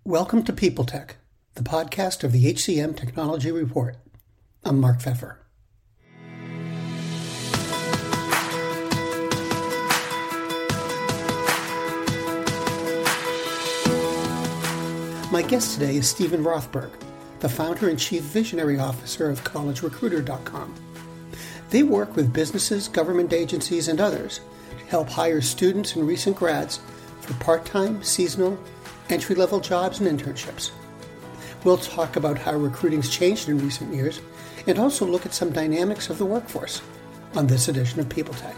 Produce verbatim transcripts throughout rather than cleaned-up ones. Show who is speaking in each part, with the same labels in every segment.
Speaker 1: Welcome to People Tech, the podcast of the H C M Technology Report. I'm Mark Pfeffer. My guest today is Stephen Rothberg, the founder and chief visionary officer of college recruiter dot com. They work with businesses, government agencies, and others to help hire students and recent grads for part-time, seasonal, entry-level jobs and internships. We'll talk about how recruiting's changed in recent years and also look at some dynamics of the workforce on this edition of People Tech.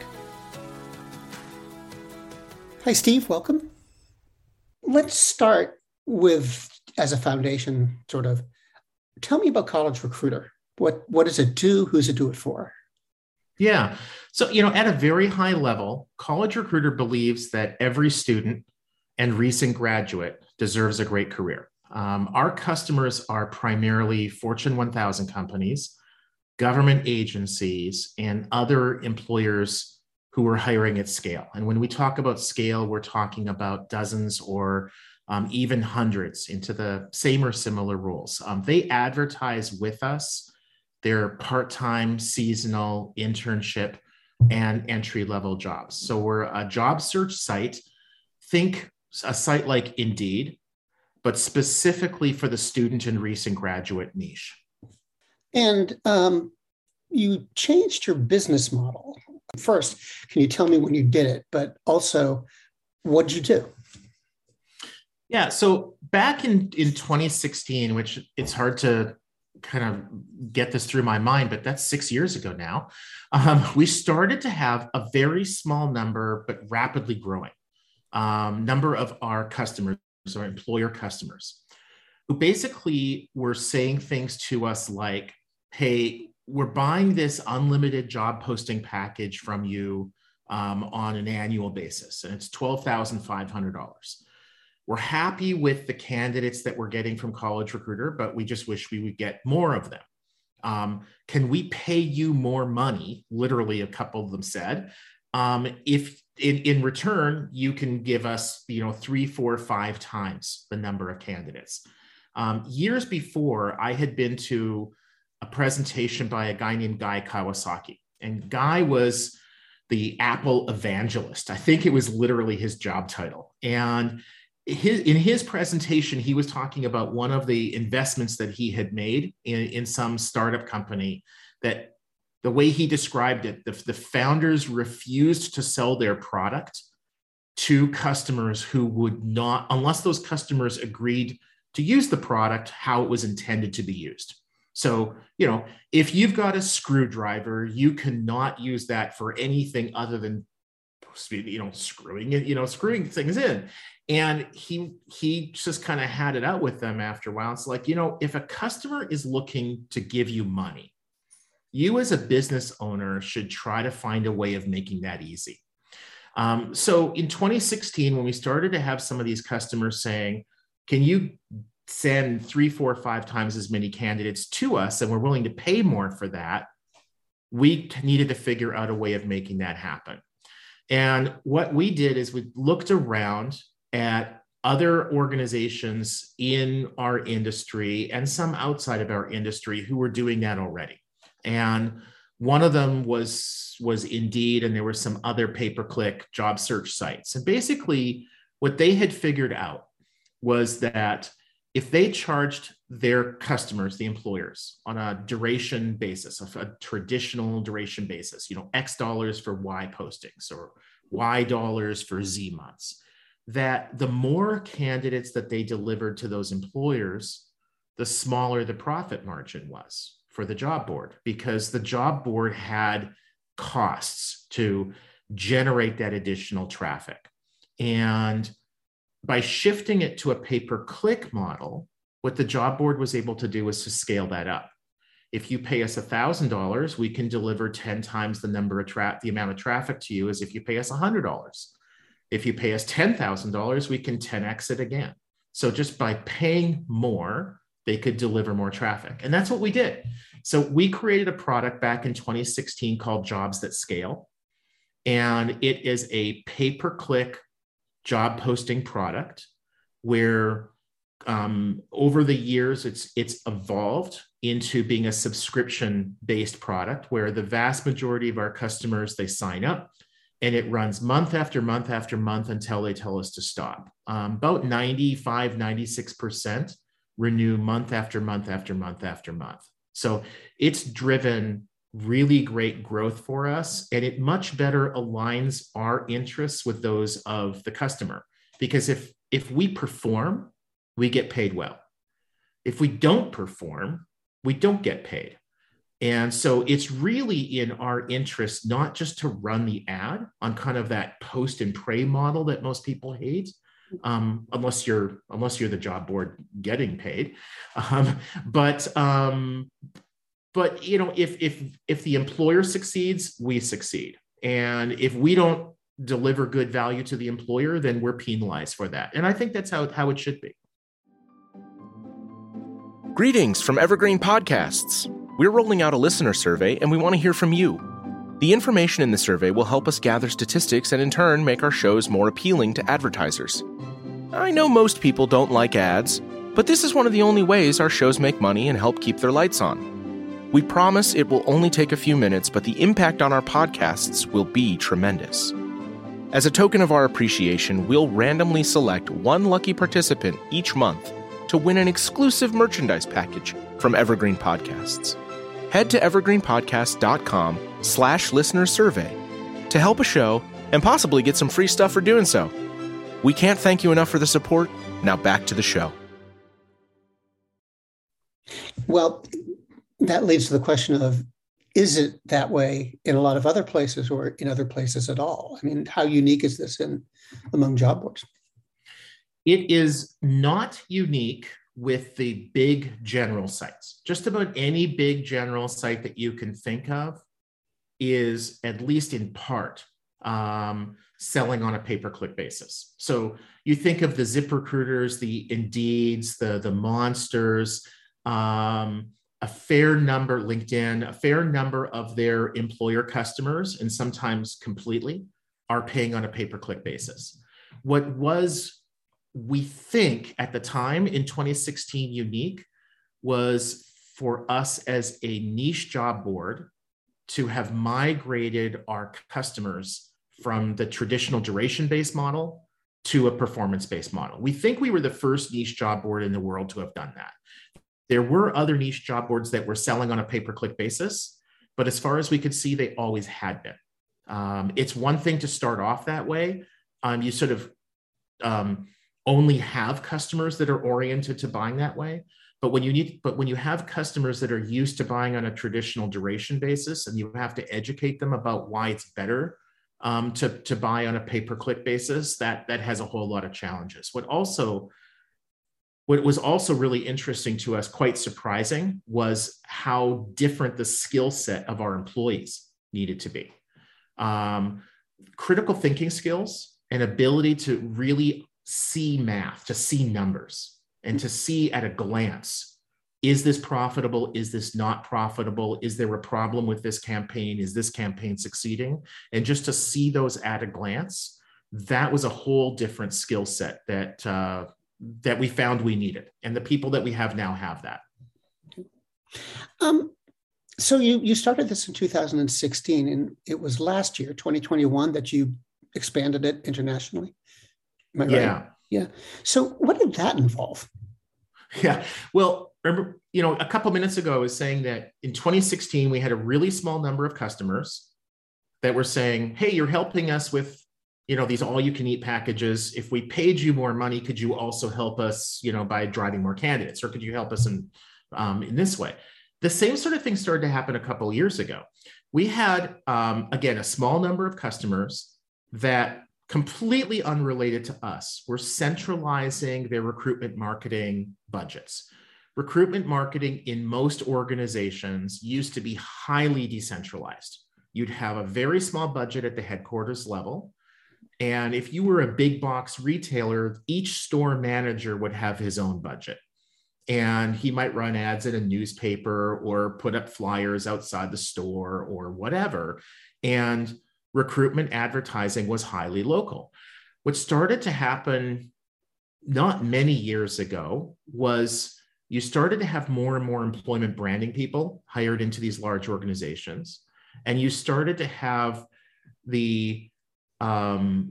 Speaker 1: Hi, Steve. Welcome. Let's start with, as a foundation, sort of, tell me about College Recruiter. What, what does it do? Who's it do it for?
Speaker 2: Yeah. So, you know, at a very high level, College Recruiter believes that every student and recent graduate deserves a great career. Um, our customers are primarily Fortune one thousand companies, government agencies, and other employers who are hiring at scale. And when we talk about scale, we're talking about dozens or um, even hundreds into the same or similar roles. Um, they advertise with us their part-time, seasonal, internship, and entry-level jobs. So we're a job search site. Think a site like Indeed, but specifically for the student and recent graduate niche.
Speaker 1: And um, you changed your business model. First, can you tell me when you did it, but also what did you do?
Speaker 2: Yeah, so back in, in twenty sixteen, which it's hard to kind of get this through my mind, but that's six years ago now, um, we started to have a very small number, but rapidly growing um, number of our customers, or employer customers, who basically were saying things to us like, hey, we're buying this unlimited job posting package from you um, on an annual basis, and it's twelve thousand five hundred dollars. We're happy with the candidates that we're getting from College Recruiter, but we just wish we would get more of them. Um, can we pay you more money? Literally, a couple of them said, um, if in, in return, you can give us, you know, three, four, five times the number of candidates. Um, years before, I had been to a presentation by a guy named Guy Kawasaki, and Guy was the Apple evangelist. I think it was literally his job title. And His, in his presentation, he was talking about one of the investments that he had made in, in some startup company that the way he described it, the, the founders refused to sell their product to customers who would not, unless those customers agreed to use the product how it was intended to be used. So, you know, if you've got a screwdriver, you cannot use that for anything other than, you know, screwing it, you know, screwing things in. And he he just kind of had it out with them after a while. It's like, you know, if a customer is looking to give you money, you as a business owner should try to find a way of making that easy. Um, so in twenty sixteen, when we started to have some of these customers saying, can you send three, four, five times as many candidates to us, and we're willing to pay more for that, we needed to figure out a way of making that happen. And what we did is we looked around at other organizations in our industry and some outside of our industry who were doing that already. And one of them was, was Indeed, and there were some other pay-per-click job search sites. And basically what they had figured out was that if they charged their customers, the employers, on a duration basis, a traditional duration basis, you know, X dollars for Y postings or Y dollars for Z months, that the more candidates that they delivered to those employers, the smaller the profit margin was for the job board, because the job board had costs to generate that additional traffic. And by shifting it to a pay-per-click model, what the job board was able to do was to scale that up. If you pay us one thousand dollars, we can deliver ten times the number of tra- the amount of traffic to you as if you pay us one hundred dollars. If you pay us ten thousand dollars, we can ten X it again. So just by paying more, they could deliver more traffic. And that's what we did. So we created a product back in twenty sixteen called Jobs That Scale. And it is a pay-per-click job posting product where um, over the years, it's it's evolved into being a subscription-based product where the vast majority of our customers, they sign up and it runs month after month after month until they tell us to stop. Um, about ninety-five, ninety-six percent renew month after month after month after month. So it's driven really great growth for us, and it much better aligns our interests with those of the customer. Because if if we perform, we get paid well. If we don't perform, we don't get paid. And so it's really in our interest not just to run the ad on kind of that post and pray model that most people hate, um, unless you're unless you're the job board getting paid, um, but um, but you know if if if the employer succeeds, we succeed, and if we don't deliver good value to the employer, then we're penalized for that. And I think that's how how it should be.
Speaker 3: Greetings from Evergreen Podcasts. We're rolling out a listener survey, and we want to hear from you. The information in the survey will help us gather statistics and in turn make our shows more appealing to advertisers. I know most people don't like ads, but this is one of the only ways our shows make money and help keep their lights on. We promise it will only take a few minutes, but the impact on our podcasts will be tremendous. As a token of our appreciation, we'll randomly select one lucky participant each month to win an exclusive merchandise package from Evergreen Podcasts. Head to evergreenpodcast.com slash listener survey to help a show and possibly get some free stuff for doing so. We can't thank you enough for the support. Now back to the show.
Speaker 1: Well, that leads to the question of, is it that way in a lot of other places or in other places at all? I mean, how unique is this in among job boards?
Speaker 2: It is not unique with the big general sites. Just about any big general site that you can think of is, at least in part, um, selling on a pay-per-click basis. So you think of the ZipRecruiters, the Indeeds, the, the Monsters, um, a fair number, LinkedIn, a fair number of their employer customers, and sometimes completely, are paying on a pay-per-click basis. What was, we think at the time in twenty sixteen, unique was for us as a niche job board to have migrated our customers from the traditional duration-based model to a performance-based model. We think we were the first niche job board in the world to have done that. There were other niche job boards that were selling on a pay-per-click basis, but as far as we could see, they always had been. Um, it's one thing to start off that way. Um, you sort of um, only have customers that are oriented to buying that way. But when you need, but when you have customers that are used to buying on a traditional duration basis, and you have to educate them about why it's better um, to, to buy on a pay-per-click basis, that, that has a whole lot of challenges. What also, what was also really interesting to us, quite surprising, was how different the skill set of our employees needed to be. Um, critical thinking skills and ability to really see math, to see numbers, and to see at a glance, is this profitable? Is this not profitable? Is there a problem with this campaign? Is this campaign succeeding? And just to see those at a glance, that was a whole different skill set that uh, that we found we needed. And the people that we have now have that.
Speaker 1: Um, so you, you started this in two thousand sixteen, and it was last year, twenty twenty-one, that you expanded it internationally. Am I right?
Speaker 2: Yeah.
Speaker 1: Yeah. So what did that involve?
Speaker 2: Yeah. Well, remember, you know, a couple of minutes ago, I was saying that in twenty sixteen, we had a really small number of customers that were saying, hey, you're helping us with, you know, these all you can eat packages. If we paid you more money, could you also help us, you know, by driving more candidates, or could you help us in, um, in this way? The same sort of thing started to happen a couple of years ago. We had, um, again, a small number of customers that, completely unrelated to us, were centralizing their recruitment marketing budgets. Recruitment marketing in most organizations used to be highly decentralized. You'd have a very small budget at the headquarters level. And if you were a big box retailer, each store manager would have his own budget. And he might run ads in a newspaper or put up flyers outside the store or whatever. And recruitment advertising was highly local. What started to happen not many years ago was you started to have more and more employment branding people hired into these large organizations. And you started to have the um,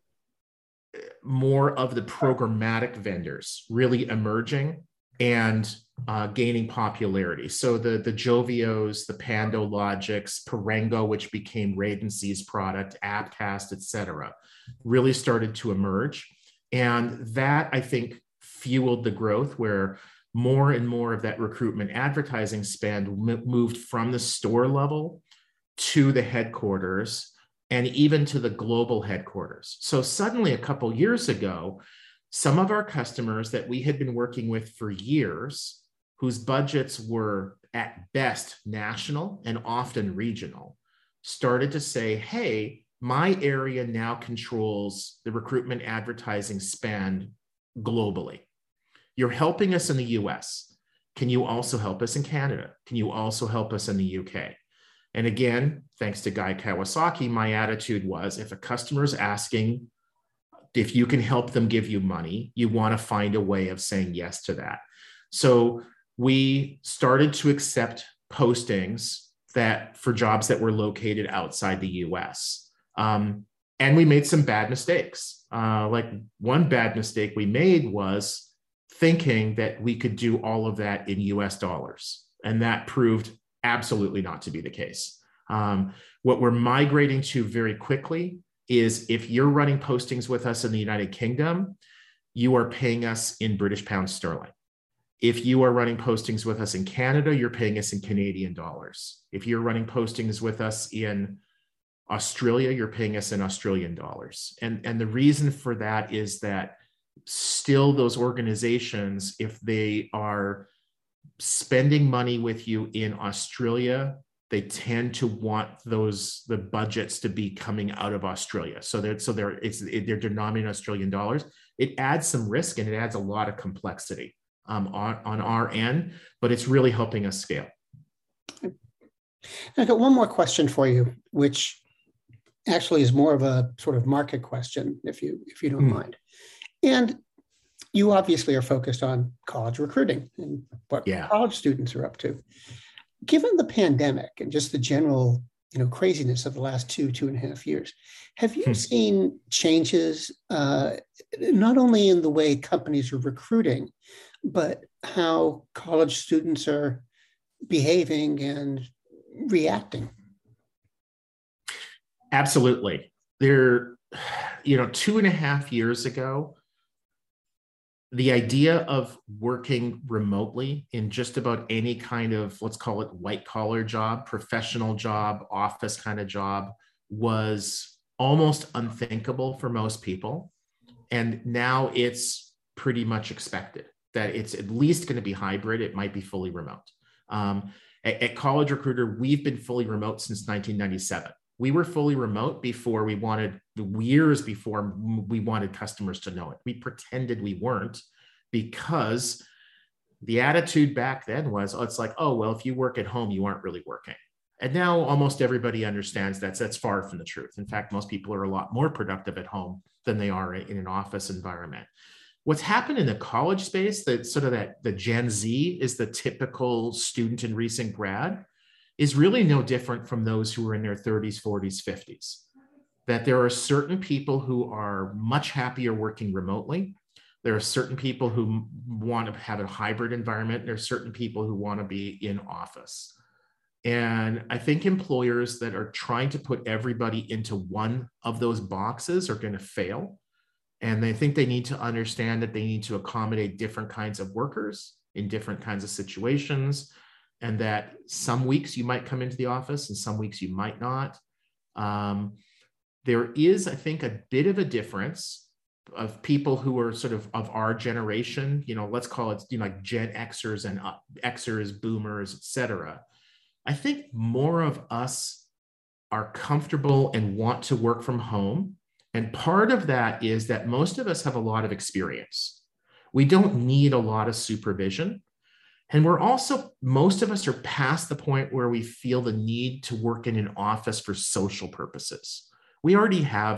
Speaker 2: more of the programmatic vendors really emerging and uh, gaining popularity. So the, the Jovios, the PandoLogics, Parengo, which became Radency's product, Appcast, et cetera, really started to emerge. And that, I think, fueled the growth where more and more of that recruitment advertising spend m- moved from the store level to the headquarters and even to the global headquarters. So suddenly a couple years ago, some of our customers that we had been working with for years, whose budgets were at best national and often regional, started to say, hey, my area now controls the recruitment advertising spend globally. You're helping us in the U S. Can you also help us in Canada? Can you also help us in the U K? And again, thanks to Guy Kawasaki, my attitude was, if a customer is asking if you can help them give you money, you want to find a way of saying yes to that. So we started to accept postings that for jobs that were located outside the U S. Um, and we made some bad mistakes. Uh, like one bad mistake we made was thinking that we could do all of that in U S dollars. And that proved absolutely not to be the case. Um, what we're migrating to very quickly is if you're running postings with us in the United Kingdom, you are paying us in British pounds sterling. If you are running postings with us in Canada, you're paying us in Canadian dollars. If you're running postings with us in Australia, you're paying us in Australian dollars. And, and the reason for that is that still those organizations, if they are spending money with you in Australia, they tend to want those the budgets to be coming out of Australia. So they're so they're it's they're denominated in Australian dollars. It adds some risk and it adds a lot of complexity um, on, on our end, but it's really helping us scale.
Speaker 1: I've got one more question for you, which actually is more of a sort of market question, if you if you don't mm. mind. And you obviously are focused on college recruiting and what yeah. college students are up to. Given the pandemic and just the general, you know, craziness of the last two, two and a half years, have you hmm. seen changes uh, not only in the way companies are recruiting, but how college students are behaving and reacting?
Speaker 2: Absolutely. There, you know, two and a half years ago, the idea of working remotely in just about any kind of, let's call it white collar job, professional job, office kind of job was almost unthinkable for most people. And now it's pretty much expected that it's at least going to be hybrid. It might be fully remote. Um, at, at College Recruiter, we've been fully remote since nineteen ninety-seven. We were fully remote before we wanted, years before we wanted customers to know it. We pretended we weren't because the attitude back then was, oh, it's like, oh, well, if you work at home, you aren't really working. And now almost everybody understands that's, that's far from the truth. In fact, most people are a lot more productive at home than they are in an office environment. What's happened in the college space, that sort of that the Gen Z is the typical student and recent grad, is really no different from those who are in their thirties, forties, fifties. That there are certain people who are much happier working remotely. There are certain people who want to have a hybrid environment. There are certain people who want to be in office. And I think employers that are trying to put everybody into one of those boxes are going to fail. And they think they need to understand that they need to accommodate different kinds of workers in different kinds of situations. And that some weeks you might come into the office and some weeks you might not. Um, there is, I think, a bit of a difference of people who are sort of of our generation, you know, let's call it, you know, like Gen Xers and uh, Xers, boomers, et cetera. I think more of us are comfortable and want to work from home. And part of that is that most of us have a lot of experience. We don't need a lot of supervision. And we're also, most of us are past the point where we feel the need to work in an office for social purposes. We already have,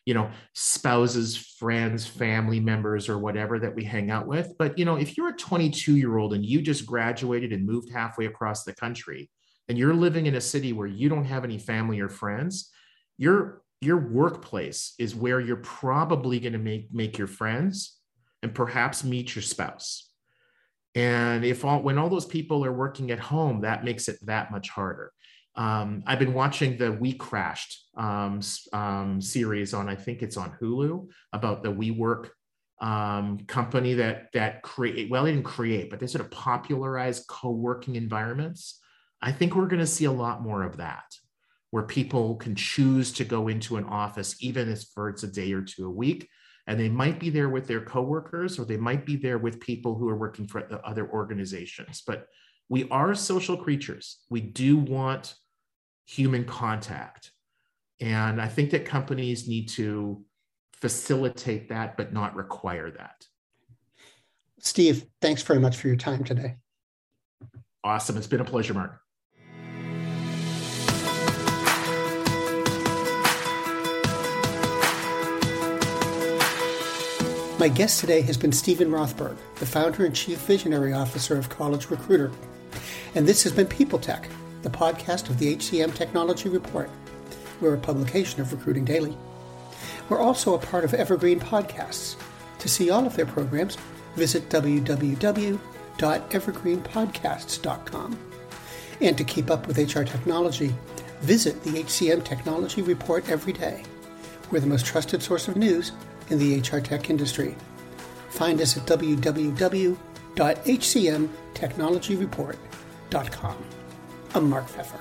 Speaker 2: you know, spouses, friends, family members, or whatever that we hang out with. But, you know, if you're a twenty-two year old and you just graduated and moved halfway across the country and you're living in a city where you don't have any family or friends, your, your workplace is where you're probably going to make, make your friends and perhaps meet your spouse. And if all, when all those people are working at home, that makes it that much harder. Um, I've been watching the We Crashed um, um, series on, I think it's on Hulu, about the WeWork um, company that that create, well, they didn't create, but they sort of popularized co-working environments. I think we're going to see a lot more of that, where people can choose to go into an office, even if for it's a day or two a week, and they might be there with their coworkers, or they might be there with people who are working for the other organizations. But we are social creatures. We do want human contact. And I think that companies need to facilitate that, but not require that.
Speaker 1: Steve, thanks very much for your time today.
Speaker 2: Awesome. It's been a pleasure, Mark.
Speaker 1: My guest today has been Steven Rothberg, the founder and chief visionary officer of College Recruiter. And this has been People Tech, the podcast of the H C M Technology Report. We're a publication of Recruiting Daily. We're also a part of Evergreen Podcasts. To see all of their programs, visit w w w dot evergreen podcasts dot com. And to keep up with H R technology, visit the H C M Technology Report every day. We're the most trusted source of news in the H R tech industry. Find us at w w w dot h c m technology report dot com. I'm Mark Pfeffer.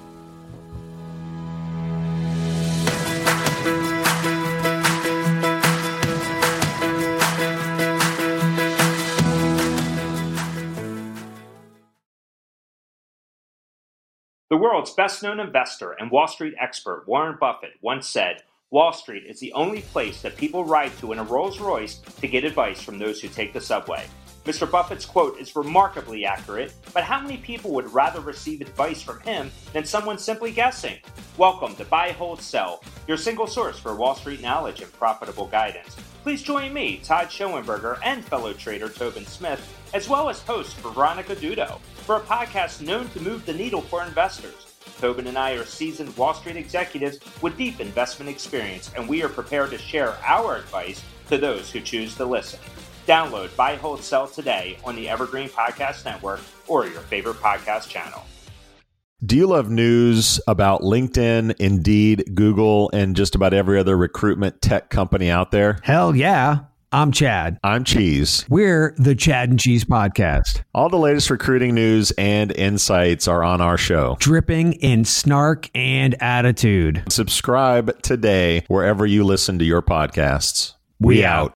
Speaker 4: The world's best-known investor and Wall Street expert Warren Buffett once said, "Wall Street is the only place that people ride to in a Rolls-Royce to get advice from those who take the subway." Mister Buffett's quote is remarkably accurate, but how many people would rather receive advice from him than someone simply guessing? Welcome to Buy, Hold, Sell, your single source for Wall Street knowledge and profitable guidance. Please join me, Todd Schoenberger, and fellow trader Tobin Smith, as well as host Veronica Dudo, for a podcast known to move the needle for investors. Tobin and I are seasoned Wall Street executives with deep investment experience, and we are prepared to share our advice to those who choose to listen. Download Buy, Hold, Sell today on the Evergreen Podcast Network or your favorite podcast channel.
Speaker 5: Do you love news about LinkedIn, Indeed, Google, and just about every other recruitment tech company out there?
Speaker 6: Hell yeah. I'm Chad.
Speaker 5: I'm Cheese.
Speaker 6: We're the Chad and Cheese Podcast.
Speaker 5: All the latest recruiting news and insights are on our show,
Speaker 6: dripping in snark and attitude.
Speaker 5: Subscribe today wherever you listen to your podcasts.
Speaker 6: We, we out.